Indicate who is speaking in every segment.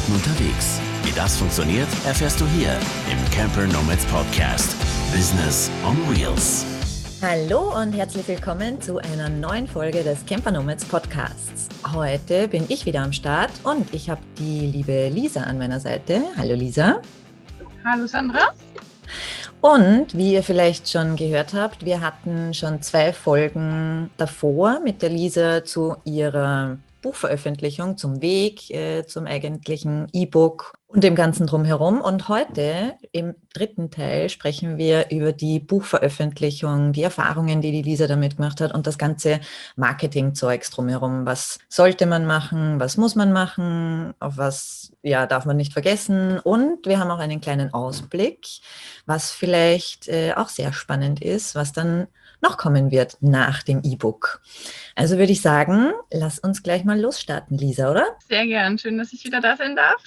Speaker 1: Leuten unterwegs. Wie das funktioniert, erfährst du hier im Camper Nomads Podcast. Business on Wheels.
Speaker 2: Hallo und herzlich willkommen zu einer neuen Folge des Camper Nomads Podcasts. Heute bin ich wieder am Start und ich habe die liebe Lisa an meiner Seite. Hallo Lisa.
Speaker 3: Hallo Sandra.
Speaker 2: Und wie ihr vielleicht schon gehört habt, wir hatten schon 2 Folgen davor mit der Lisa zu ihrer Buchveröffentlichung, zum Weg, zum eigentlichen E-Book und dem Ganzen drumherum. Und heute im 3. Teil sprechen wir über die Buchveröffentlichung, die Erfahrungen, die Lisa damit gemacht hat und das ganze Marketingzeugs drumherum. Was sollte man machen? Was muss man machen? Auf was darf man nicht vergessen? Und wir haben auch einen kleinen Ausblick, was vielleicht auch sehr spannend ist, was dann noch kommen wird nach dem E-Book. Also würde ich sagen, lass uns gleich mal losstarten, Lisa, oder?
Speaker 3: Sehr gern, schön, dass ich wieder da sein darf.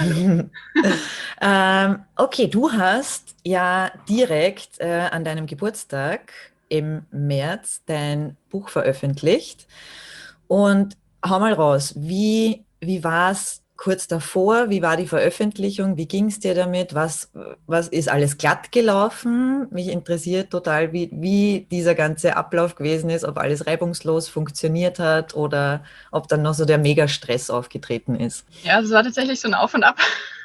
Speaker 2: Okay, du hast ja direkt an deinem Geburtstag im März dein Buch veröffentlicht. Und hau mal raus, wie war es kurz davor? Wie war die Veröffentlichung? Wie ging es dir damit? Was ist alles glatt gelaufen? Mich interessiert total, wie dieser ganze Ablauf gewesen ist, ob alles reibungslos funktioniert hat oder ob dann noch so der Mega-Stress aufgetreten ist.
Speaker 3: Ja, also es war tatsächlich so ein Auf und Ab.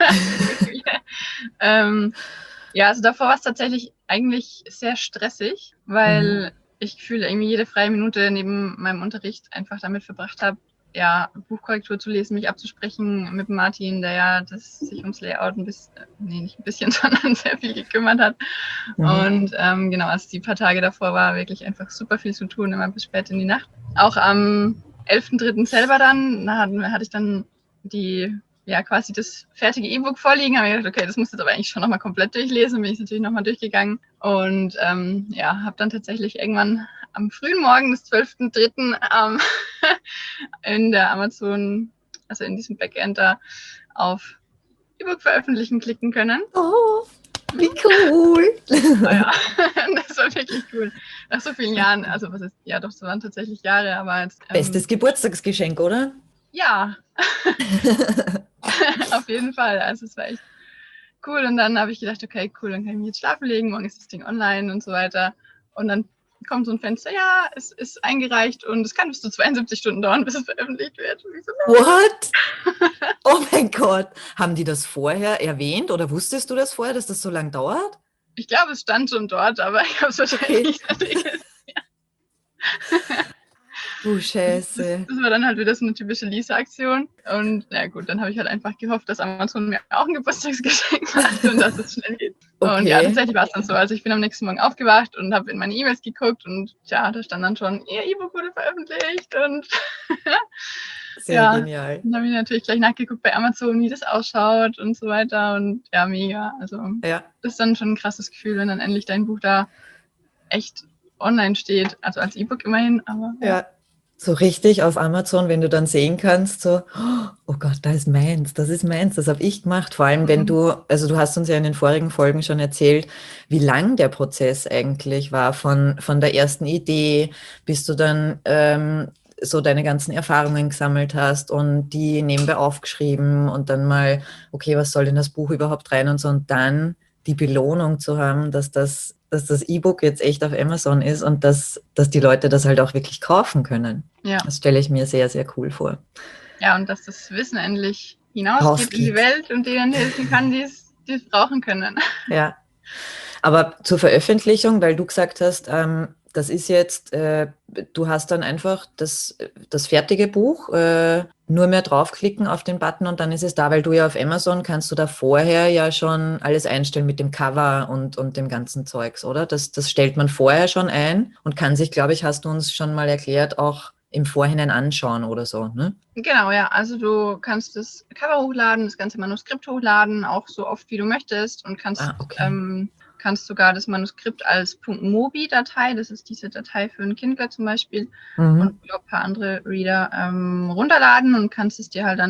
Speaker 3: Also davor war es tatsächlich eigentlich sehr stressig, weil ich gefühlt irgendwie jede freie Minute neben meinem Unterricht einfach damit verbracht habe, Buchkorrektur zu lesen, mich abzusprechen mit Martin, der sich ums Layout nicht ein bisschen, sondern sehr viel gekümmert hat. Und also die paar Tage davor war wirklich einfach super viel zu tun, immer bis spät in die Nacht. Auch am 11.3. selber dann, hatte ich dann quasi das fertige E-Book vorliegen, habe ich gedacht, okay, das muss jetzt aber eigentlich schon nochmal komplett durchlesen, bin ich natürlich nochmal durchgegangen und habe dann tatsächlich irgendwann am frühen Morgen des 12.3. in der Amazon, also in diesem Backend da, auf E-Book veröffentlichen klicken können.
Speaker 2: Oh, wie cool!
Speaker 3: Ja, das war wirklich cool. Nach so vielen Jahren, also es waren tatsächlich Jahre, aber jetzt...
Speaker 2: Bestes Geburtstagsgeschenk, oder?
Speaker 3: Ja, auf jeden Fall. Also es war echt cool. Und dann habe ich gedacht, okay, cool, dann kann ich mich jetzt schlafen legen, morgen ist das Ding online und so weiter. Und dann kommt so ein Fenster, ja, es ist eingereicht und es kann bis zu 72 Stunden dauern, bis es veröffentlicht wird. Und ich so,
Speaker 2: What? Oh mein Gott. Haben die das vorher erwähnt oder wusstest du das vorher, dass das so lange dauert?
Speaker 3: Ich glaube, es stand schon dort, aber ich habe es wahrscheinlich nicht registriert.
Speaker 2: Du Scheiße.
Speaker 3: Das war dann halt wieder so eine typische Lisa-Aktion. Und gut, dann habe ich halt einfach gehofft, dass Amazon mir auch ein Geburtstagsgeschenk macht und dass es schnell geht. Okay. Und tatsächlich war es dann so. Also ich bin am nächsten Morgen aufgewacht und habe in meine E-Mails geguckt und da stand dann schon, Ihr E-Book wurde veröffentlicht und
Speaker 2: sehr genial.
Speaker 3: Dann habe ich natürlich gleich nachgeguckt bei Amazon, wie das ausschaut und so weiter und mega. Also das ist dann schon ein krasses Gefühl, wenn dann endlich dein Buch da echt online steht, also als E-Book immerhin, aber
Speaker 2: so richtig auf Amazon, wenn du dann sehen kannst, so, oh Gott, das ist meins, das habe ich gemacht. Vor allem, wenn du hast uns ja in den vorigen Folgen schon erzählt, wie lang der Prozess eigentlich war, von der ersten Idee, bis du dann so deine ganzen Erfahrungen gesammelt hast und die nebenbei aufgeschrieben und dann mal, okay, was soll in das Buch überhaupt rein und so, und dann die Belohnung zu haben, dass das E-Book jetzt echt auf Amazon ist und dass die Leute das halt auch wirklich kaufen können. Ja. Das stelle ich mir sehr, sehr cool vor.
Speaker 3: Ja, und dass das Wissen endlich hinausgeht in die Welt und denen helfen kann, die es brauchen können.
Speaker 2: Ja, aber zur Veröffentlichung, weil du gesagt hast, das ist jetzt, du hast dann einfach das fertige Buch, nur mehr draufklicken auf den Button und dann ist es da, weil du ja auf Amazon kannst du da vorher ja schon alles einstellen mit dem Cover und dem ganzen Zeugs, oder? Das stellt man vorher schon ein und kann sich, glaube ich, hast du uns schon mal erklärt, auch im Vorhinein anschauen oder so, ne?
Speaker 3: Genau, ja. Also du kannst das Cover hochladen, das ganze Manuskript hochladen, auch so oft wie du möchtest und kannst sogar das Manuskript als .mobi-Datei, das ist diese Datei für einen Kindle zum Beispiel, und ein paar andere Reader runterladen und kannst es dir halt dann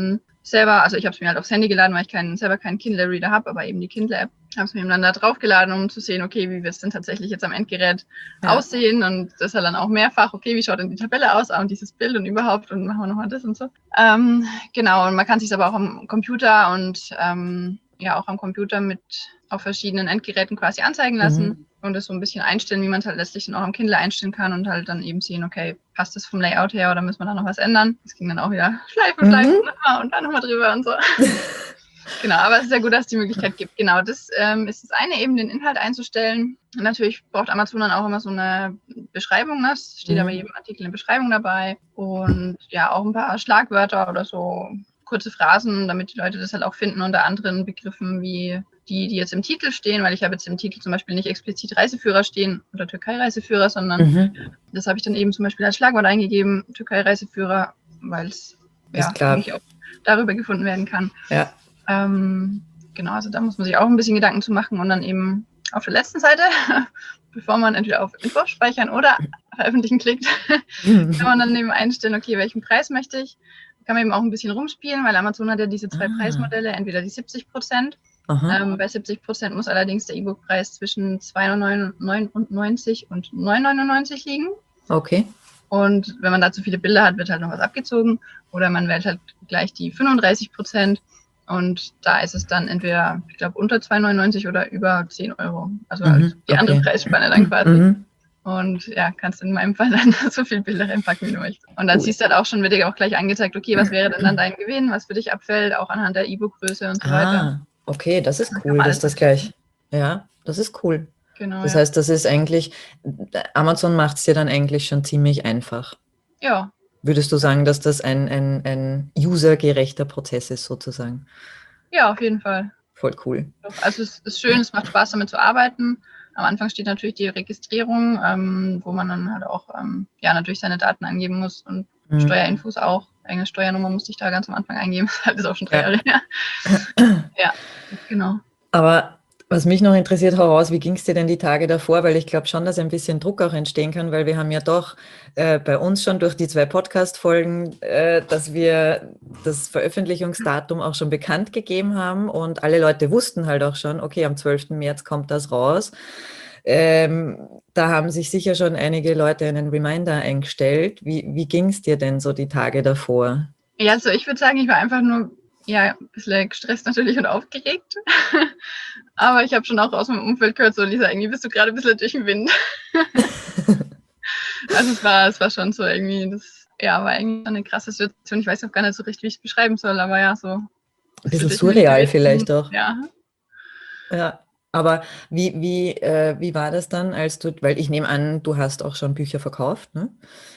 Speaker 3: selber, also ich habe es mir halt aufs Handy geladen, weil ich selber keinen Kindle-Reader habe, aber eben die Kindle-App, habe es mir dann da draufgeladen, um zu sehen, okay, wie wird es denn tatsächlich jetzt am Endgerät aussehen und das halt dann auch mehrfach, okay, wie schaut denn die Tabelle aus und dieses Bild und überhaupt und machen wir nochmal das und so. Genau, und man kann sich aber auch am Computer und auch am Computer mit auf verschiedenen Endgeräten quasi anzeigen lassen und das so ein bisschen einstellen, wie man es halt letztlich dann auch am Kindle einstellen kann und halt dann eben sehen, okay, passt das vom Layout her oder müssen wir da noch was ändern? Das ging dann auch wieder schleifen und dann nochmal drüber und so. Genau, aber es ist ja gut, dass es die Möglichkeit gibt. Genau, das ist das eine, eben den Inhalt einzustellen. Natürlich braucht Amazon dann auch immer so eine Beschreibung, ne? Es steht aber jedem Artikel eine Beschreibung dabei und ja, auch ein paar Schlagwörter oder so kurze Phrasen, damit die Leute das halt auch finden unter anderen Begriffen wie die jetzt im Titel stehen, weil ich habe jetzt im Titel zum Beispiel nicht explizit Reiseführer stehen oder Türkei-Reiseführer, sondern das habe ich dann eben zum Beispiel als Schlagwort eingegeben, Türkei-Reiseführer, weil es eigentlich auch darüber gefunden werden kann.
Speaker 2: Ja.
Speaker 3: Genau, also da muss man sich auch ein bisschen Gedanken zu machen und dann eben auf der letzten Seite, bevor man entweder auf Entwurf speichern oder veröffentlichen klickt, kann man dann eben einstellen, okay, welchen Preis möchte ich. Kann man eben auch ein bisschen rumspielen, weil Amazon hat ja diese zwei Preismodelle, entweder die 70%. Bei 70% muss allerdings der E-Book-Preis zwischen 2,99 und 9,99 liegen.
Speaker 2: Okay.
Speaker 3: Und wenn man da zu viele Bilder hat, wird halt noch was abgezogen. Oder man wählt halt gleich die 35%. Und da ist es dann entweder, ich glaube, unter 2,99 oder über 10 Euro. Also die andere Preisspanne dann quasi. Und ja, kannst in meinem Fall dann so viele Bilder reinpacken, wie du möchtest. Und dann siehst du halt auch schon, wird dir auch gleich angezeigt, okay, was wäre denn dann dein Gewinn, was für dich abfällt, auch anhand der E-Book-Größe und so weiter.
Speaker 2: Okay, das ist cool, dass das gleich, das ist cool.
Speaker 3: Genau,
Speaker 2: das heißt, das ist eigentlich, Amazon macht es dir dann eigentlich schon ziemlich einfach.
Speaker 3: Ja.
Speaker 2: Würdest du sagen, dass das ein usergerechter Prozess ist, sozusagen?
Speaker 3: Ja, auf jeden Fall.
Speaker 2: Voll cool.
Speaker 3: Also es ist schön, es macht Spaß, damit zu arbeiten. Am Anfang steht natürlich die Registrierung, wo man dann halt auch natürlich seine Daten angeben muss und Steuerinfos auch. Eigene Steuernummer musste ich da ganz am Anfang eingeben. Das ist auch schon 3 Jahre her. Ja, genau.
Speaker 2: Aber was mich noch interessiert, hau raus, wie ging es dir denn die Tage davor? Weil ich glaube schon, dass ein bisschen Druck auch entstehen kann, weil wir haben ja doch bei uns schon durch die 2 Podcast-Folgen, dass wir das Veröffentlichungsdatum auch schon bekannt gegeben haben und alle Leute wussten halt auch schon, okay, am 12. März kommt das raus. Da haben sich sicher schon einige Leute einen Reminder eingestellt. Wie ging es dir denn so die Tage davor?
Speaker 3: Ja, also ich würde sagen, ich war einfach nur ein bisschen gestresst natürlich und aufgeregt. Aber ich habe schon auch aus meinem Umfeld gehört, so Lisa, irgendwie bist du gerade ein bisschen durch den Wind. Also es war schon so irgendwie, das war irgendwie eine krasse Situation. Ich weiß auch gar nicht so richtig, wie ich es beschreiben soll, aber ja, so.
Speaker 2: Ein bisschen surreal vielleicht auch.
Speaker 3: Ja.
Speaker 2: Ja. Aber wie war das dann, weil ich nehme an, du hast auch schon Bücher verkauft, ne?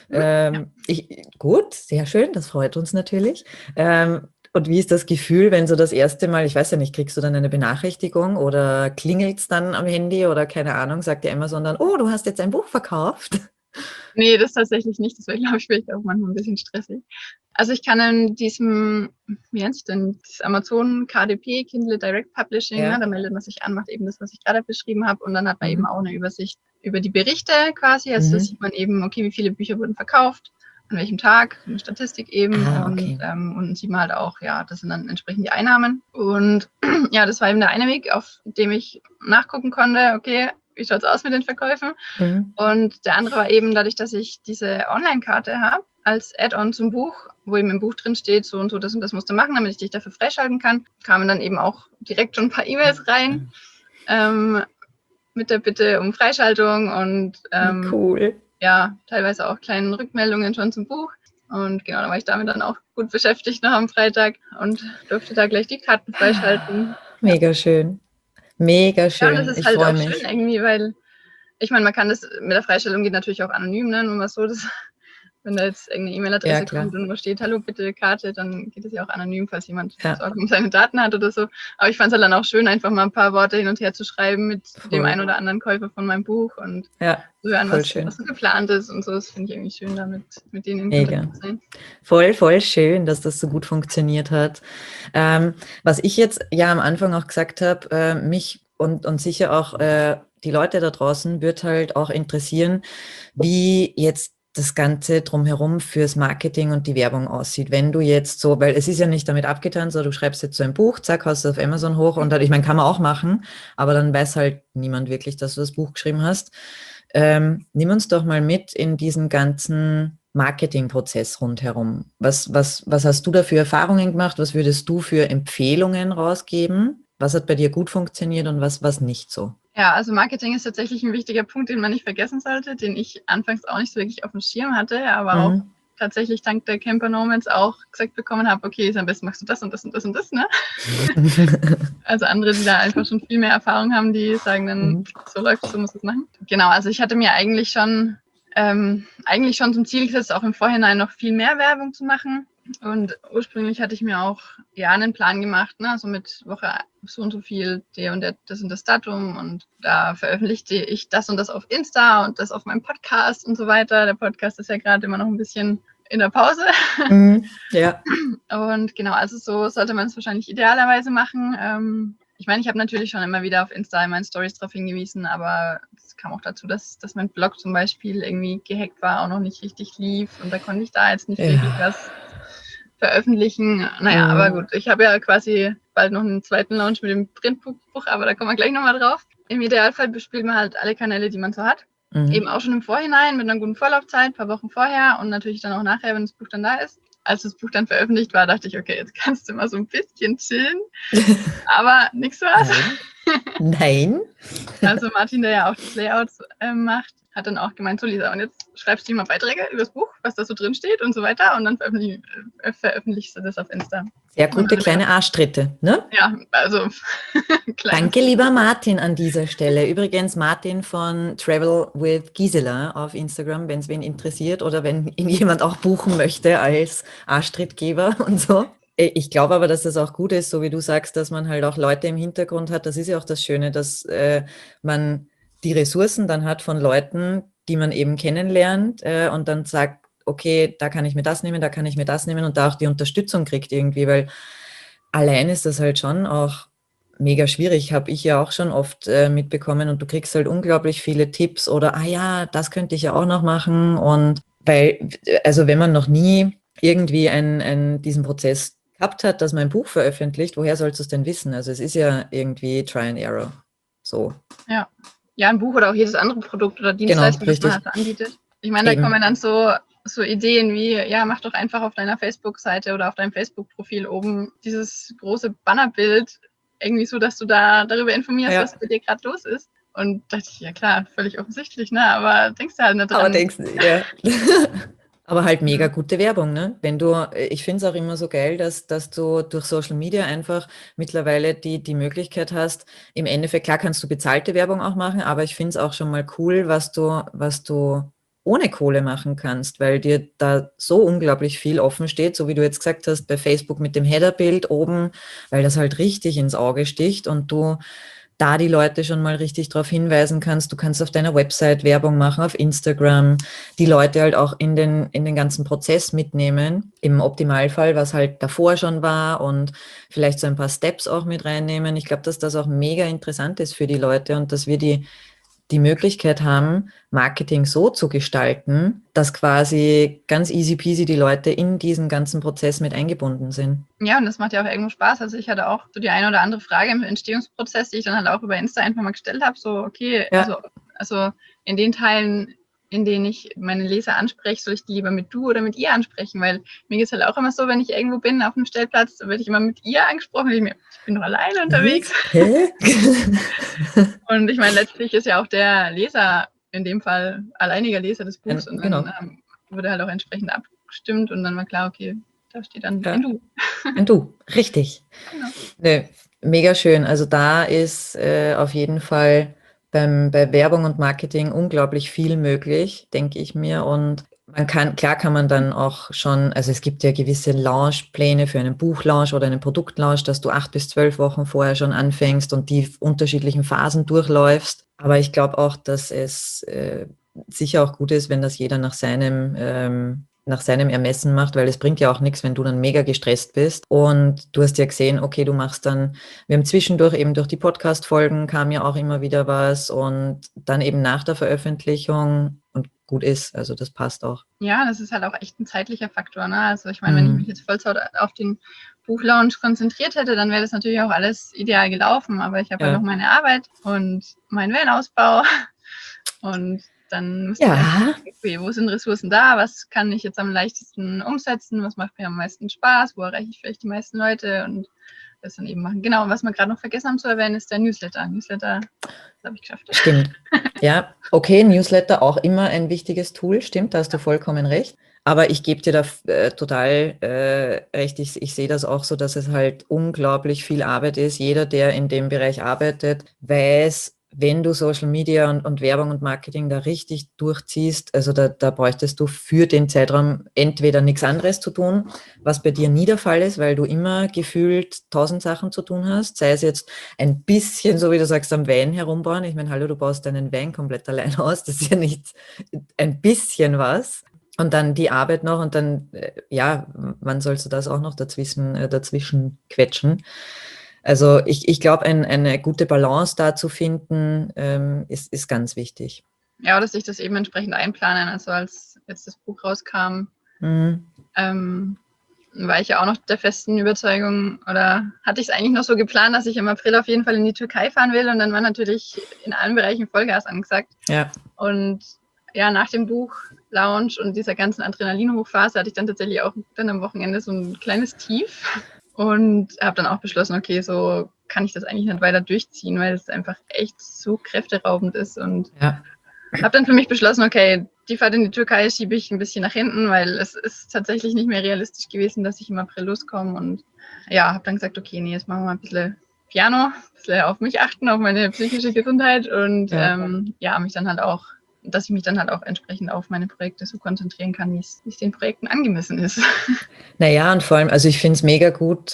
Speaker 2: Gut, sehr schön, das freut uns natürlich. Und wie ist das Gefühl, wenn so das erste Mal, ich weiß ja nicht, kriegst du dann eine Benachrichtigung oder klingelt es dann am Handy oder keine Ahnung, sagt dir Amazon dann, oh, du hast jetzt ein Buch verkauft?
Speaker 3: Nee, das tatsächlich nicht. Das wäre, glaube ich, vielleicht auch manchmal ein bisschen stressig. Also ich kann in diesem, wie nennt sich denn, das Amazon KDP, Kindle Direct Publishing, da meldet man sich an, macht eben das, was ich gerade beschrieben habe und dann hat man eben auch eine Übersicht über die Berichte quasi. Also da sieht man eben, okay, wie viele Bücher wurden verkauft, an welchem Tag, eine Statistik eben und sieht man halt auch, das sind dann entsprechend die Einnahmen. Und das war eben der eine Weg, auf dem ich nachgucken konnte, okay, wie schaut es aus mit den Verkäufen? Und der andere war eben dadurch, dass ich diese Online-Karte habe, als Add-on zum Buch, wo eben im Buch drin steht, so und so, das und das musst du machen, damit ich dich dafür freischalten kann, kamen dann eben auch direkt schon ein paar E-Mails rein mit der Bitte um Freischaltung und
Speaker 2: cool.
Speaker 3: Teilweise auch kleinen Rückmeldungen schon zum Buch. Und genau, da war ich damit dann auch gut beschäftigt noch am Freitag und durfte da gleich die Karten freischalten.
Speaker 2: Mega schön. Mega schön.
Speaker 3: Ja, das ist halt auch schön irgendwie, weil ich meine, man kann das mit der Freistellung geht natürlich auch anonym, ne? Nur mal so, wenn da jetzt irgendeine E-Mail-Adresse kommt und wo steht, hallo, bitte Karte, dann geht es ja auch anonym, falls jemand Sorgen um seine Daten hat oder so. Aber ich fand es halt dann auch schön, einfach mal ein paar Worte hin und her zu schreiben mit dem einen oder anderen Käufer von meinem Buch und zu hören, was so geplant ist und so. Das finde ich irgendwie schön, damit mit denen in Kontakt zu sein.
Speaker 2: Voll schön, dass das so gut funktioniert hat. Was ich jetzt am Anfang auch gesagt habe, mich und sicher auch die Leute da draußen wird halt auch interessieren, wie jetzt das Ganze drumherum fürs Marketing und die Werbung aussieht. Wenn du jetzt so, weil es ist ja nicht damit abgetan, so du schreibst jetzt so ein Buch, zack, hast du auf Amazon hoch und dann, ich meine, kann man auch machen, aber dann weiß halt niemand wirklich, dass du das Buch geschrieben hast. Nimm uns doch mal mit in diesen ganzen Marketingprozess rundherum. Was hast du da für Erfahrungen gemacht? Was würdest du für Empfehlungen rausgeben? Was hat bei dir gut funktioniert und was nicht so?
Speaker 3: Ja, also Marketing ist tatsächlich ein wichtiger Punkt, den man nicht vergessen sollte, den ich anfangs auch nicht so wirklich auf dem Schirm hatte, aber auch tatsächlich dank der Camper Nomads auch gesagt bekommen habe, okay, am besten machst du das und das und das und das, ne? Also andere, die da einfach schon viel mehr Erfahrung haben, die sagen dann, so läuft es, so musst du es machen. Genau, also ich hatte mir eigentlich schon zum Ziel gesetzt, auch im Vorhinein noch viel mehr Werbung zu machen. Und ursprünglich hatte ich mir auch einen Plan gemacht, ne? Also mit Woche so und so viel, der und der, das und das Datum. Und da veröffentlichte ich das und das auf Insta und das auf meinem Podcast und so weiter. Der Podcast ist ja gerade immer noch ein bisschen in der Pause.
Speaker 2: Ja.
Speaker 3: Und genau, also so sollte man es wahrscheinlich idealerweise machen. Ich meine, ich habe natürlich schon immer wieder auf Insta in meinen Stories darauf hingewiesen, aber es kam auch dazu, dass mein Blog zum Beispiel irgendwie gehackt war, auch noch nicht richtig lief und da konnte ich da jetzt nicht wirklich was veröffentlichen. Naja, aber gut, ich habe ja quasi bald noch einen zweiten Launch mit dem Printbuch, aber da kommen wir gleich nochmal drauf. Im Idealfall bespielt man halt alle Kanäle, die man so hat. Eben auch schon im Vorhinein mit einer guten Vorlaufzeit, ein paar Wochen vorher und natürlich dann auch nachher, wenn das Buch dann da ist. Als das Buch dann veröffentlicht war, dachte ich, okay, jetzt kannst du mal so ein bisschen chillen, aber nichts was.
Speaker 2: Nein.
Speaker 3: Also Martin, der ja auch das Layout macht, hat dann auch gemeint, so Lisa, und jetzt schreibst du mal Beiträge über das Buch, was da so drin steht und so weiter und dann veröffentlichst du das auf Insta.
Speaker 2: Sehr gute kleine Arschtritte, ne?
Speaker 3: Ja, also
Speaker 2: Danke, lieber Martin, an dieser Stelle. Übrigens Martin von Travel with Gisela auf Instagram, wenn es wen interessiert oder wenn ihn jemand auch buchen möchte als Arschtrittgeber und so. Ich glaube aber, dass das auch gut ist, so wie du sagst, dass man halt auch Leute im Hintergrund hat. Das ist ja auch das Schöne, dass man die Ressourcen dann hat von Leuten, die man eben kennenlernt und dann sagt, okay, da kann ich mir das nehmen, da kann ich mir das nehmen und da auch die Unterstützung kriegt irgendwie, weil allein ist das halt schon auch mega schwierig, habe ich ja auch schon oft mitbekommen und du kriegst halt unglaublich viele Tipps oder, ja, das könnte ich ja auch noch machen und weil, also wenn man noch nie irgendwie diesen Prozess gehabt hat, dass man ein Buch veröffentlicht, woher sollst du es denn wissen? Also es ist ja irgendwie Try and Error, so.
Speaker 3: Ja, ein Buch oder auch jedes andere Produkt oder Dienstleistung, das man halt anbietet. Ich meine, da kommen dann so Ideen wie, ja, mach doch einfach auf deiner Facebook-Seite oder auf deinem Facebook-Profil oben dieses große Bannerbild irgendwie so, dass du da darüber informierst, was bei dir gerade los ist. Und dachte ich, ja klar, völlig offensichtlich, ne? Aber denkst du halt nicht dran.
Speaker 2: Aber halt mega gute Werbung, ne? Ich finde es auch immer so geil, dass du durch Social Media einfach mittlerweile die Möglichkeit hast, im Endeffekt, klar kannst du bezahlte Werbung auch machen, aber ich finde es auch schon mal cool, was du ohne Kohle machen kannst, weil dir da so unglaublich viel offen steht, so wie du jetzt gesagt hast, bei Facebook mit dem Headerbild oben, weil das halt richtig ins Auge sticht und du da die Leute schon mal richtig darauf hinweisen kannst. Du kannst auf deiner Website Werbung machen, auf Instagram, die Leute halt auch in den ganzen Prozess mitnehmen, im Optimalfall, was halt davor schon war und vielleicht so ein paar Steps auch mit reinnehmen. Ich glaube, dass das auch mega interessant ist für die Leute und dass wir die Möglichkeit haben, Marketing so zu gestalten, dass quasi ganz easy peasy die Leute in diesen ganzen Prozess mit eingebunden sind.
Speaker 3: Ja, und das macht ja auch irgendwo Spaß. Also ich hatte auch so die eine oder andere Frage im Entstehungsprozess, die ich dann halt auch über Insta einfach mal gestellt habe. So, okay, also in den Teilen, in denen ich meine Leser anspreche, soll ich die lieber mit du oder mit ihr ansprechen? Weil mir geht es halt auch immer so, wenn ich irgendwo bin auf einem Stellplatz, dann werde ich immer mit ihr angesprochen. Ich bin doch alleine unterwegs. Und ich meine, letztlich ist ja auch der Leser, in dem Fall alleiniger Leser des Buchs. Und dann wurde halt auch entsprechend abgestimmt und dann war klar, okay, da steht dann ein Du.
Speaker 2: Ein Du, richtig. Genau. Nö, mega schön. Also da ist auf jeden Fall bei Werbung und Marketing unglaublich viel möglich, denke ich mir. Und klar kann man dann auch schon, also es gibt ja gewisse Launchpläne für einen Buchlaunch oder einen Produktlaunch, dass du 8 bis 12 Wochen vorher schon anfängst und die unterschiedlichen Phasen durchläufst. Aber ich glaube auch, dass es sicher auch gut ist, wenn das jeder nach seinem nach seinem Ermessen macht, weil es bringt ja auch nichts, wenn du dann mega gestresst bist. Und du hast ja gesehen, okay, du machst dann, wir haben zwischendurch eben durch die Podcast-Folgen kam ja auch immer wieder was und dann eben nach der Veröffentlichung und gut ist, also das passt auch.
Speaker 3: Ja, das ist halt auch echt ein zeitlicher Faktor, ne? Also ich meine, wenn ich mich jetzt Vollzeit auf den Buchlaunch konzentriert hätte, dann wäre das natürlich auch alles ideal gelaufen, aber ich habe halt noch meine Arbeit und meinen Van-Ausbau und dann müsste ich einfach gucken, okay, wo sind Ressourcen da, was kann ich jetzt am leichtesten umsetzen, was macht mir am meisten Spaß, wo erreiche ich vielleicht die meisten Leute und das dann eben machen. Genau, was wir gerade noch vergessen haben zu erwähnen, ist der Newsletter. Newsletter, das habe ich geschafft.
Speaker 2: Stimmt. Ja, okay, Newsletter auch immer ein wichtiges Tool, stimmt, da hast du vollkommen recht. Aber ich gebe dir da total recht. Ich sehe das auch so, dass es halt unglaublich viel Arbeit ist. Jeder, der in dem Bereich arbeitet, weiß, wenn du Social Media und Werbung und Marketing da richtig durchziehst, also da bräuchtest du für den Zeitraum entweder nichts anderes zu tun, was bei dir nie der Fall ist, weil du immer gefühlt 1000 Sachen zu tun hast, sei es jetzt ein bisschen, so wie du sagst, am Van herumbauen. Ich meine, hallo, du baust deinen Van komplett allein aus, das ist ja nicht ein bisschen was. Und dann die Arbeit noch und dann, ja, wann sollst du das auch noch dazwischen quetschen? Also ich glaube, eine gute Balance da zu finden, ist ganz wichtig.
Speaker 3: Ja, oder sich das eben entsprechend einplanen. Also als jetzt das Buch rauskam, war ich ja auch noch der festen Überzeugung oder hatte ich es eigentlich noch so geplant, dass ich im April auf jeden Fall in die Türkei fahren will und dann war natürlich in allen Bereichen Vollgas angesagt.
Speaker 2: Ja.
Speaker 3: Und ja, nach dem Buch-Launch und dieser ganzen Adrenalin-Hochphase hatte ich dann tatsächlich auch dann am Wochenende so ein kleines Tief und habe dann auch beschlossen, okay, so kann ich das eigentlich nicht weiter durchziehen, weil es einfach echt so kräfteraubend ist und habe dann für mich beschlossen, okay, die Fahrt in die Türkei schiebe ich ein bisschen nach hinten, weil es ist tatsächlich nicht mehr realistisch gewesen, dass ich im April loskomme und ja, habe dann gesagt, okay, nee, jetzt machen wir mal ein bisschen Piano, ein bisschen auf mich achten, auf meine psychische Gesundheit und mich dann halt auch, dass ich mich dann halt auch entsprechend auf meine Projekte so konzentrieren kann, wie es den Projekten angemessen ist.
Speaker 2: Naja, und vor allem, also ich finde es mega gut,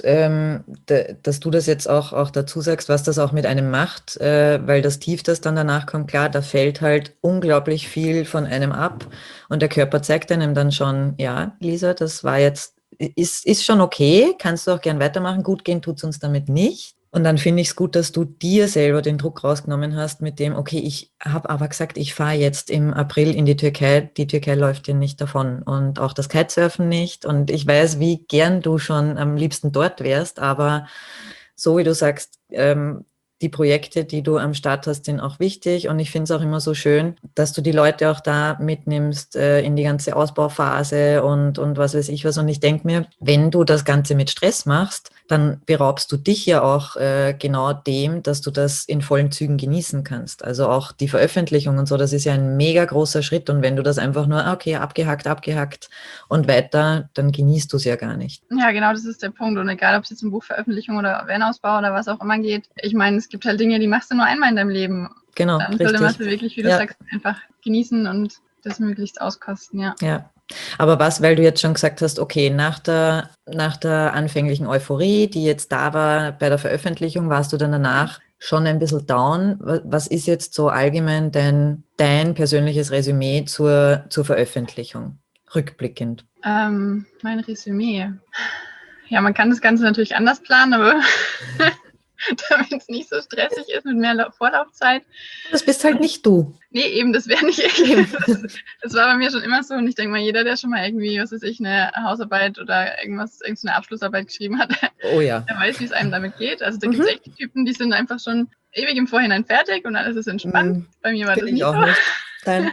Speaker 2: dass du das jetzt auch dazu sagst, was das auch mit einem macht, weil das Tief, das dann danach kommt, klar, da fällt halt unglaublich viel von einem ab und der Körper zeigt einem dann schon, ja, Lisa, das war jetzt, ist schon okay, kannst du auch gern weitermachen, gut gehen tut's uns damit nicht. Und dann finde ich es gut, dass du dir selber den Druck rausgenommen hast mit dem, okay, ich habe aber gesagt, ich fahre jetzt im April in die Türkei. Die Türkei läuft dir nicht davon und auch das Kitesurfen nicht. Und ich weiß, wie gern du schon am liebsten dort wärst, aber so wie du sagst, die Projekte, die du am Start hast, sind auch wichtig und ich finde es auch immer so schön, dass du die Leute auch da mitnimmst in die ganze Ausbauphase und was weiß ich was. Und ich denke mir, wenn du das Ganze mit Stress machst, dann beraubst du dich ja auch genau dem, dass du das in vollen Zügen genießen kannst. Also auch die Veröffentlichung und so, das ist ja ein mega großer Schritt und wenn du das einfach nur, okay, abgehackt und weiter, dann genießt du es ja gar nicht.
Speaker 3: Ja, genau, das ist der Punkt und egal, ob es jetzt um Buchveröffentlichung oder Van-Ausbau oder was auch immer geht, ich meine, es gibt halt Dinge, die machst du nur einmal in deinem Leben.
Speaker 2: Genau,
Speaker 3: dann
Speaker 2: richtig.
Speaker 3: Sollte man es wirklich, wie du sagst, einfach genießen und das möglichst auskosten, ja.
Speaker 2: Ja, aber weil du jetzt schon gesagt hast, okay, nach der anfänglichen Euphorie, die jetzt da war bei der Veröffentlichung, warst du dann danach schon ein bisschen down. Was ist jetzt so allgemein dein persönliches Resümee zur Veröffentlichung, rückblickend?
Speaker 3: Mein Resümee. Ja, man kann das Ganze natürlich anders planen, aber damit es nicht so stressig ist mit mehr Vorlaufzeit.
Speaker 2: Das bist halt nicht du.
Speaker 3: Nee, eben, das wäre nicht ich. Das war bei mir schon immer so und ich denke mal, jeder, der schon mal irgendwie, was weiß ich, eine Hausarbeit oder irgendeine Abschlussarbeit geschrieben hat,
Speaker 2: oh ja,
Speaker 3: der weiß, wie es einem damit geht. Also da gibt es echt Typen, die sind einfach schon ewig im Vorhinein fertig und alles ist entspannt. Bei mir war das nicht so.
Speaker 2: Nicht. Nein.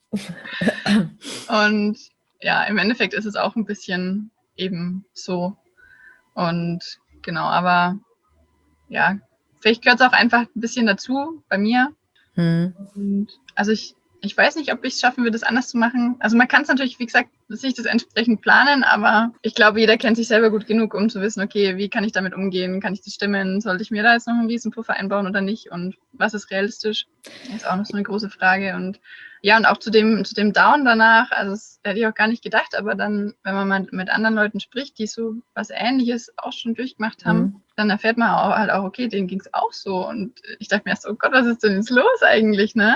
Speaker 3: Und ja, im Endeffekt ist es auch ein bisschen eben so. Und genau, aber ja, vielleicht gehört es auch einfach ein bisschen dazu bei mir. Und also ich weiß nicht, ob ich es schaffen würde, das anders zu machen. Also man kann es natürlich, wie gesagt, sich das entsprechend planen, aber ich glaube, jeder kennt sich selber gut genug, um zu wissen, okay, wie kann ich damit umgehen? Kann ich das stemmen? Sollte ich mir da jetzt noch einen Riesenpuffer einbauen oder nicht? Und was ist realistisch? Das ist auch noch so eine große Frage. Und ja, und auch zu dem Down danach, also das hätte ich auch gar nicht gedacht, aber dann, wenn man mal mit anderen Leuten spricht, die so was Ähnliches auch schon durchgemacht haben, dann erfährt man halt auch, okay, denen ging es auch so. Und ich dachte mir erst, oh Gott, was ist denn jetzt los eigentlich, ne?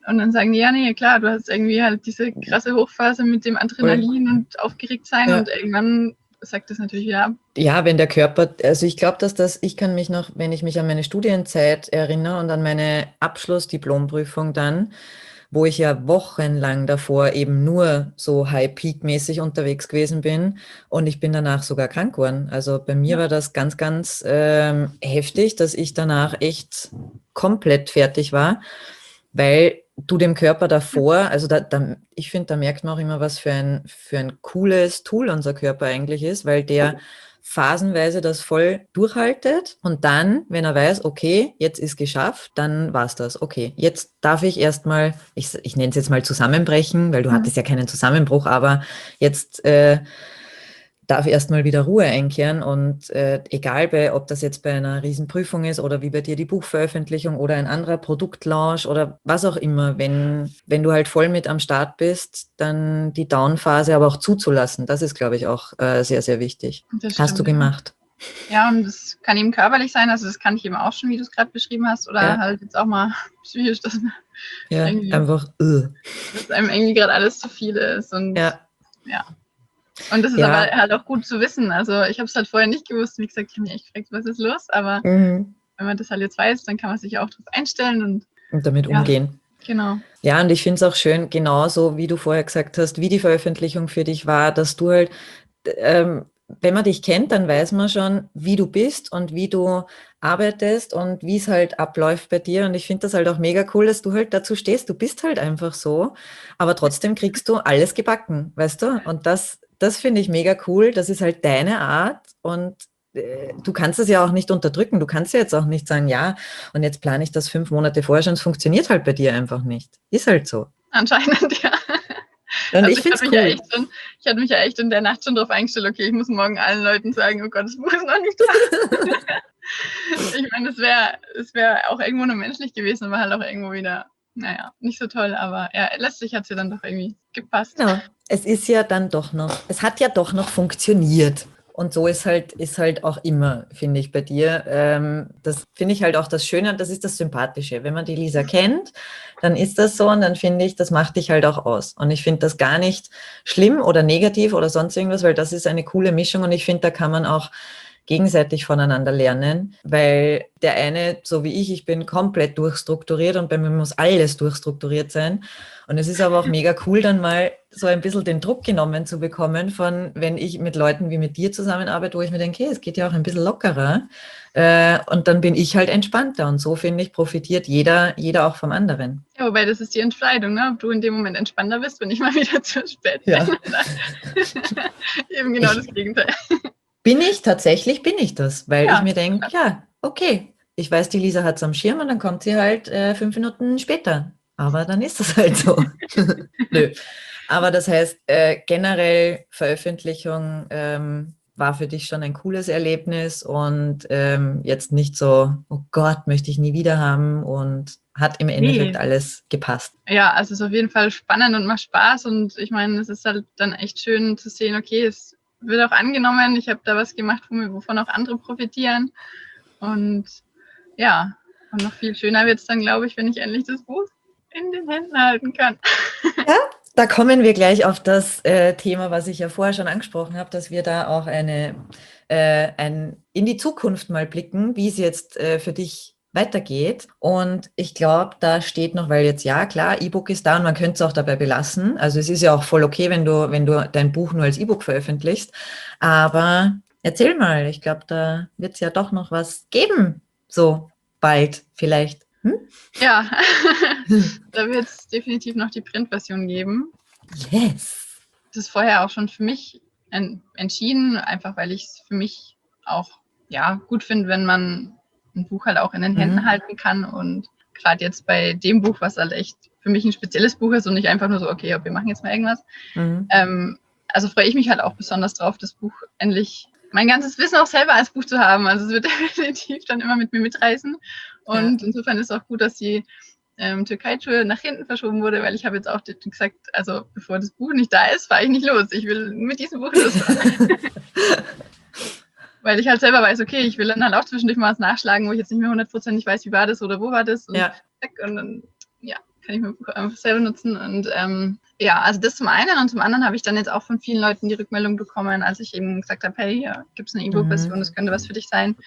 Speaker 3: Und dann sagen die, ja, nee, klar, du hast irgendwie halt diese krasse Hochphase mit dem Adrenalin und aufgeregt sein und irgendwann sagt das natürlich wieder ab.
Speaker 2: Ja, wenn der Körper, also ich glaube, ich kann mich noch, wenn ich mich an meine Studienzeit erinnere und an meine Abschluss-Diplomprüfung dann, wo ich ja wochenlang davor eben nur so High-Peak-mäßig unterwegs gewesen bin und ich bin danach sogar krank geworden. Also bei mir war das ganz, ganz heftig, dass ich danach echt komplett fertig war, weil du dem Körper davor, also ich finde, da merkt man auch immer, was für ein cooles Tool unser Körper eigentlich ist, weil der phasenweise das voll durchhaltet und dann, wenn er weiß, okay, jetzt ist geschafft, dann war's das. Okay, jetzt darf ich erstmal, ich nenne es jetzt mal zusammenbrechen, weil du hattest ja keinen Zusammenbruch, aber jetzt darf erstmal wieder Ruhe einkehren und egal, ob das jetzt bei einer Riesenprüfung ist oder wie bei dir die Buchveröffentlichung oder ein anderer Produktlaunch oder was auch immer, wenn du halt voll mit am Start bist, dann die Down-Phase aber auch zuzulassen, das ist, glaube ich, auch sehr, sehr wichtig. Hast du gemacht?
Speaker 3: Ja, und das kann eben körperlich sein, also das kann ich eben auch schon, wie du es gerade beschrieben hast, oder halt jetzt auch mal psychisch, dass
Speaker 2: einfach
Speaker 3: dass einem irgendwie gerade alles zu viel ist und ja. Und das ist aber halt auch gut zu wissen. Also ich habe es halt vorher nicht gewusst. Wie gesagt, ich habe mich echt gefragt, was ist los? Aber wenn man das halt jetzt weiß, dann kann man sich auch darauf einstellen und
Speaker 2: damit umgehen.
Speaker 3: Genau.
Speaker 2: Ja, und ich finde es auch schön, genauso wie du vorher gesagt hast, wie die Veröffentlichung für dich war, dass du halt, wenn man dich kennt, dann weiß man schon, wie du bist und wie du arbeitest und wie es halt abläuft bei dir. Und ich finde das halt auch mega cool, dass du halt dazu stehst. Du bist halt einfach so, aber trotzdem kriegst du alles gebacken, weißt du? Und das finde ich mega cool. Das ist halt deine Art und du kannst es ja auch nicht unterdrücken. Du kannst ja jetzt auch nicht sagen, ja, und jetzt plane ich das 5 Monate vorher schon. Es funktioniert halt bei dir einfach nicht. Ist halt so.
Speaker 3: Anscheinend, ja.
Speaker 2: Und also ich finde es cool.
Speaker 3: Ich hatte mich ja echt in der Nacht schon darauf eingestellt, okay, ich muss morgen allen Leuten sagen, oh Gott, das Buch ist noch nicht da. Ich meine, es wäre auch irgendwo nur menschlich gewesen, aber halt auch irgendwo wieder, naja, nicht so toll, aber ja, letztlich hat es ja dann doch irgendwie gepasst.
Speaker 2: Genau. Es hat ja doch noch funktioniert. Und so ist halt auch immer, finde ich, bei dir. Das finde ich halt auch das Schöne und das ist das Sympathische. Wenn man die Lisa kennt, dann ist das so und dann finde ich, das macht dich halt auch aus. Und ich finde das gar nicht schlimm oder negativ oder sonst irgendwas, weil das ist eine coole Mischung und ich finde, da kann man auch gegenseitig voneinander lernen, weil der eine, so wie ich bin komplett durchstrukturiert und bei mir muss alles durchstrukturiert sein. Und es ist aber auch mega cool, dann mal so ein bisschen den Druck genommen zu bekommen von, wenn ich mit Leuten wie mit dir zusammenarbeite, wo ich mir denke, hey, es geht ja auch ein bisschen lockerer. Und dann bin ich halt entspannter. Und so, finde ich, profitiert jeder auch vom anderen.
Speaker 3: Ja, wobei das ist die Entscheidung, ne? Ob du in dem Moment entspannter bist, wenn ich mal wieder zu spät bin. Ja. Eben genau das Gegenteil.
Speaker 2: Bin ich das, weil ich mir denke, ja, okay, ich weiß, die Lisa hat es am Schirm und dann kommt sie halt 5 Minuten später. Aber dann ist das halt so. Nö. Aber das heißt, generell Veröffentlichung war für dich schon ein cooles Erlebnis und jetzt nicht so, oh Gott, möchte ich nie wieder haben und hat im Endeffekt alles gepasst.
Speaker 3: Ja, also es ist auf jeden Fall spannend und macht Spaß und ich meine, es ist halt dann echt schön zu sehen, okay, es wird auch angenommen, ich habe da was gemacht, wovon auch andere profitieren und ja, und noch viel schöner wird es dann, glaube ich, wenn ich endlich das Buch in den Händen halten kann.
Speaker 2: Ja, da kommen wir gleich auf das Thema, was ich ja vorher schon angesprochen habe, dass wir da auch in die Zukunft mal blicken, wie es jetzt für dich weitergeht. Und ich glaube, da steht noch, weil jetzt, ja klar, E-Book ist da und man könnte es auch dabei belassen. Also es ist ja auch voll okay, wenn du dein Buch nur als E-Book veröffentlichst. Aber erzähl mal, ich glaube, da wird es ja doch noch was geben, so bald vielleicht.
Speaker 3: Ja, da wird es definitiv noch die Printversion geben.
Speaker 2: Yes.
Speaker 3: Das ist vorher auch schon für mich entschieden, einfach weil ich es für mich auch gut finde, wenn man ein Buch halt auch in den Händen halten kann. Und gerade jetzt bei dem Buch, was halt echt für mich ein spezielles Buch ist und nicht einfach nur so, okay, wir machen jetzt mal irgendwas. Also freue ich mich halt auch besonders drauf, das Buch endlich, mein ganzes Wissen auch selber als Buch zu haben. Also es wird definitiv dann immer mit mir mitreißen. Und insofern ist es auch gut, dass die Türkei-Tour nach hinten verschoben wurde, weil ich habe jetzt auch gesagt, also bevor das Buch nicht da ist, fahre ich nicht los. Ich will mit diesem Buch losfahren. Weil ich halt selber weiß, okay, ich will dann halt auch zwischendurch mal was nachschlagen, wo ich jetzt nicht mehr 100% weiß, wie war das oder wo war das. Und, und dann, kann ich mein Buch einfach selber nutzen. Und ja, also das zum einen. Und zum anderen habe ich dann jetzt auch von vielen Leuten die Rückmeldung bekommen, als ich eben gesagt habe, hey, hier gibt es eine E-Book-Version, das könnte was für dich sein.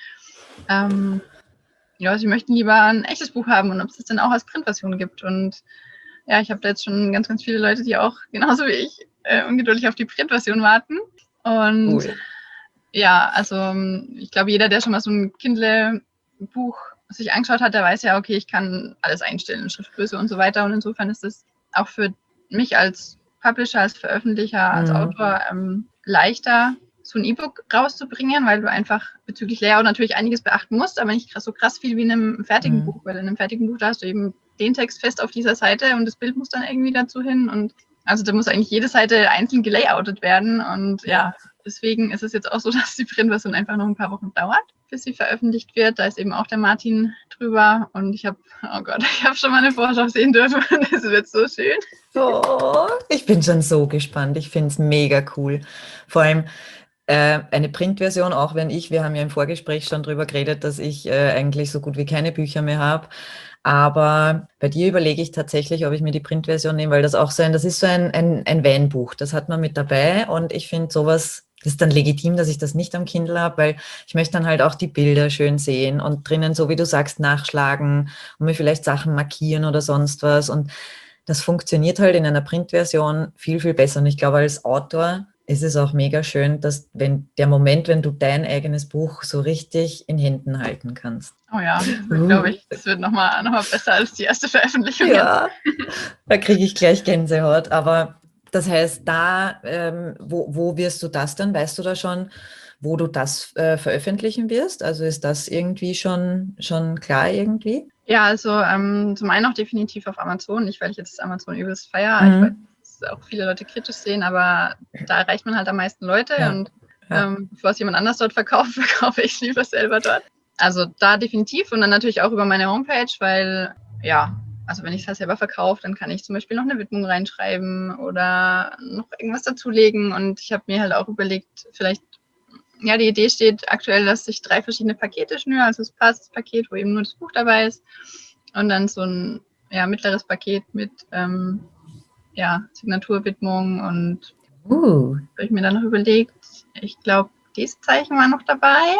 Speaker 3: Ja, sie möchten lieber ein echtes Buch haben und ob es das dann auch als Printversion gibt. Und ja, ich habe da jetzt schon ganz, ganz viele Leute, die auch genauso wie ich ungeduldig auf die Printversion warten. Und
Speaker 2: Cool.
Speaker 3: ja, also ich glaube, jeder, der schon mal so ein Kindle-Buch sich angeschaut hat, der weiß ja, okay, ich kann alles einstellen, Schriftgröße und so weiter. Und insofern ist es auch für mich als Publisher, als Veröffentlicher, als Autor leichter, so ein E-Book rauszubringen, weil du einfach bezüglich Layout natürlich einiges beachten musst, aber nicht so krass viel wie in einem fertigen Buch, weil in einem fertigen Buch, da hast du eben den Text fest auf dieser Seite und das Bild muss dann irgendwie dazu hin und also da muss eigentlich jede Seite einzeln gelayoutet werden und ja, deswegen ist es jetzt auch so, dass die Printversion einfach noch ein paar Wochen dauert, bis sie veröffentlicht wird. Da ist eben auch der Martin drüber und ich habe schon mal eine Vorschau sehen dürfen und es wird so schön.
Speaker 2: Oh, ich bin schon so gespannt. Ich finde es mega cool. Vor allem eine Printversion, auch wenn wir haben ja im Vorgespräch schon drüber geredet, dass ich eigentlich so gut wie keine Bücher mehr habe. Aber bei dir überlege ich tatsächlich, ob ich mir die Printversion nehme, weil das ist so ein Van-Buch. Das hat man mit dabei und ich finde sowas, das ist dann legitim, dass ich das nicht am Kindle habe, weil ich möchte dann halt auch die Bilder schön sehen und drinnen, so wie du sagst, nachschlagen und mir vielleicht Sachen markieren oder sonst was. Und das funktioniert halt in einer Printversion viel, viel besser. Und ich glaube, als Autor ist es auch mega schön, dass wenn du dein eigenes Buch so richtig in Händen halten kannst.
Speaker 3: Oh ja, glaube ich, das wird noch mal besser als die erste Veröffentlichung.
Speaker 2: Ja, da kriege ich gleich Gänsehaut. Aber das heißt, wo wirst du das dann? Weißt du da schon, wo du das veröffentlichen wirst? Also ist das irgendwie schon klar irgendwie?
Speaker 3: Ja, also zum einen auch definitiv auf Amazon. Nicht, weil ich jetzt Amazon übelst feiere. Ich weiß, dass auch viele Leute kritisch sehen, aber da erreicht man halt am meisten Leute. Ja. Und bevor es jemand anders dort verkauft, verkaufe ich es lieber selber dort. Also da definitiv und dann natürlich auch über meine Homepage, weil ja, also wenn ich es halt selber verkaufe, dann kann ich zum Beispiel noch eine Widmung reinschreiben oder noch irgendwas dazulegen. Und ich habe mir halt auch überlegt, vielleicht, ja, die Idee steht aktuell, dass ich 3 verschiedene Pakete schnüre, also das Basispaket, wo eben nur das Buch dabei ist und dann so ein mittleres Paket mit Signaturwidmung und habe ich mir dann noch überlegt, ich glaube, dieses Zeichen war noch dabei.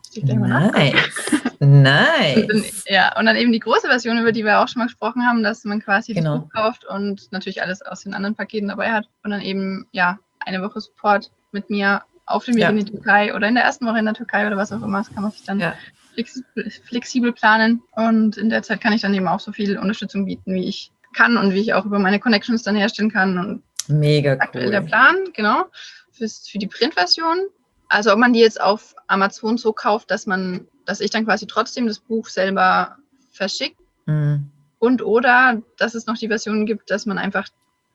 Speaker 2: Nice.
Speaker 3: Und dann eben die große Version, über die wir auch schon mal gesprochen haben, dass man quasi das Buch kauft und natürlich alles aus den anderen Paketen dabei hat und dann eben eine Woche Support mit mir auf dem Weg in die Türkei oder in der ersten Woche in der Türkei oder was auch immer. Das kann man sich dann flexibel planen und in der Zeit kann ich dann eben auch so viel Unterstützung bieten, wie ich kann und wie ich auch über meine Connections dann herstellen kann. Und
Speaker 2: mega cool.
Speaker 3: Aktuell der Plan, genau, für die Printversion. Also ob man die jetzt auf Amazon so kauft, dass ich dann quasi trotzdem das Buch selber verschickt und oder dass es noch die Version gibt, dass man einfach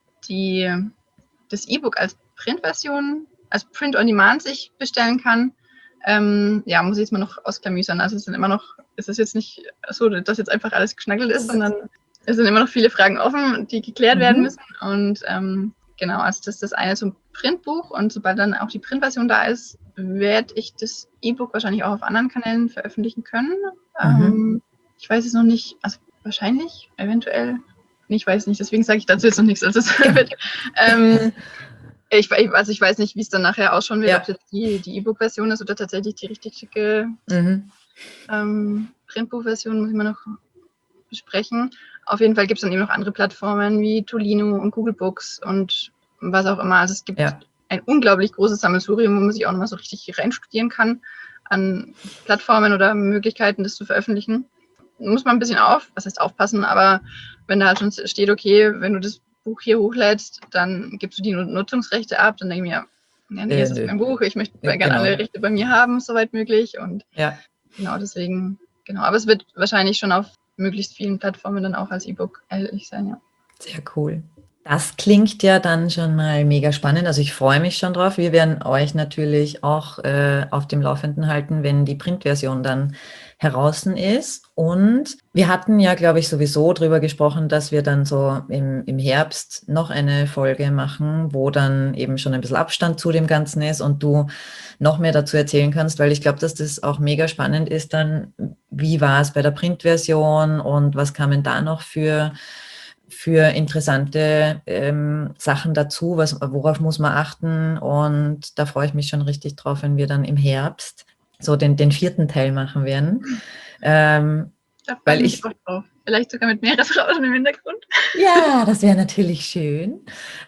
Speaker 3: das E-Book als Printversion, als Print on Demand sich bestellen kann. Muss ich jetzt mal noch ausklamüsern. Also es ist jetzt nicht so, dass jetzt einfach alles geschnackelt ist, sondern es sind immer noch viele Fragen offen, die geklärt werden müssen. Und genau, also das ist das eine zum Printbuch und sobald dann auch die Printversion da ist, werde ich das E-Book wahrscheinlich auch auf anderen Kanälen veröffentlichen können. Ich weiß es noch nicht, also wahrscheinlich, eventuell, ich weiß nicht, deswegen sage ich dazu jetzt noch nichts. Also es wird, ich weiß nicht, wie es dann nachher ausschauen wird, ob jetzt die E-Book-Version ist oder tatsächlich die richtig schicke Printbuch-Version, muss ich mal noch besprechen. Auf jeden Fall gibt es dann eben noch andere Plattformen wie Tolino und Google Books und was auch immer. Also es gibt ein unglaublich großes Sammelsurium, wo man sich auch nochmal so richtig reinstudieren kann an Plattformen oder Möglichkeiten, das zu veröffentlichen. Da muss man ein bisschen aufpassen, aber wenn da halt schon steht, okay, wenn du das Buch hier hochlädst, dann gibst du die Nutzungsrechte ab, dann denke ich mir, es ist mein Buch, ich möchte gerne alle Rechte bei mir haben, soweit möglich und genau deswegen, aber es wird wahrscheinlich schon auf möglichst vielen Plattformen dann auch als E-Book erhältlich sein, ja.
Speaker 2: Sehr cool. Das klingt ja dann schon mal mega spannend. Also ich freue mich schon drauf. Wir werden euch natürlich auch auf dem Laufenden halten, wenn die Printversion dann heraus ist. Und wir hatten ja, glaube ich, sowieso drüber gesprochen, dass wir dann so im Herbst noch eine Folge machen, wo dann eben schon ein bisschen Abstand zu dem Ganzen ist und du noch mehr dazu erzählen kannst, weil ich glaube, dass das auch mega spannend ist dann, wie war es bei der Printversion und was kamen da noch für für interessante Sachen dazu, worauf muss man achten, und da freue ich mich schon richtig drauf, wenn wir dann im Herbst so den 4. Teil machen werden.
Speaker 3: Da freue
Speaker 2: Weil
Speaker 3: ich mich auch drauf. Vielleicht sogar mit Meeresrauschen im Hintergrund.
Speaker 2: Ja, das wäre natürlich schön.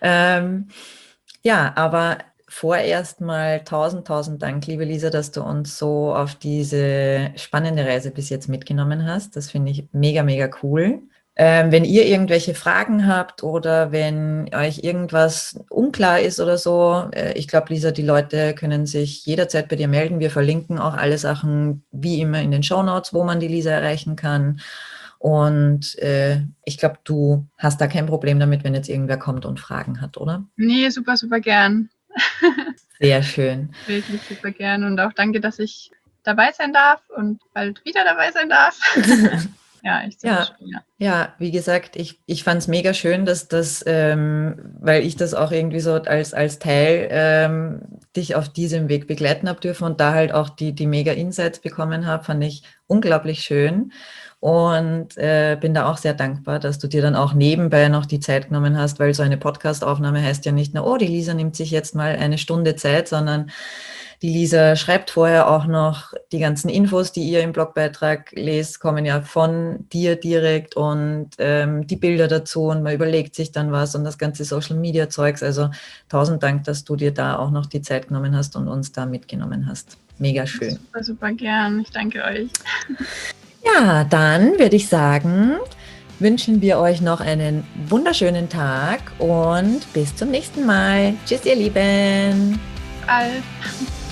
Speaker 2: Ja, aber vorerst mal tausend Dank, liebe Lisa, dass du uns so auf diese spannende Reise bis jetzt mitgenommen hast. Das finde ich mega, mega cool. Wenn ihr irgendwelche Fragen habt oder wenn euch irgendwas unklar ist oder so, ich glaube, Lisa, die Leute können sich jederzeit bei dir melden. Wir verlinken auch alle Sachen wie immer in den Shownotes, wo man die Lisa erreichen kann. Und ich glaube, du hast da kein Problem damit, wenn jetzt irgendwer kommt und Fragen hat, oder?
Speaker 3: Nee, super, super gern.
Speaker 2: Sehr schön.
Speaker 3: Wirklich super gern. Und auch danke, dass ich dabei sein darf und bald wieder dabei sein darf. Ja, echt so schön,
Speaker 2: ja, wie gesagt, ich fand es mega schön, dass das, weil ich das auch irgendwie so als Teil dich auf diesem Weg begleiten habe dürfen und da halt auch die mega Insights bekommen habe, fand ich unglaublich schön. Und bin da auch sehr dankbar, dass du dir dann auch nebenbei noch die Zeit genommen hast, weil so eine Podcast-Aufnahme heißt ja nicht nur, oh, die Lisa nimmt sich jetzt mal eine Stunde Zeit, sondern die Lisa schreibt vorher auch noch die ganzen Infos, die ihr im Blogbeitrag lest, kommen ja von dir direkt, und die Bilder dazu, und man überlegt sich dann was und das ganze Social-Media-Zeugs. Also 1000 Dank, dass du dir da auch noch die Zeit genommen hast und uns da mitgenommen hast. Mega schön.
Speaker 3: Super, super gern. Ich danke euch.
Speaker 2: Ja, dann würde ich sagen, wünschen wir euch noch einen wunderschönen Tag und bis zum nächsten Mal. Tschüss, ihr Lieben.
Speaker 3: Bis bald.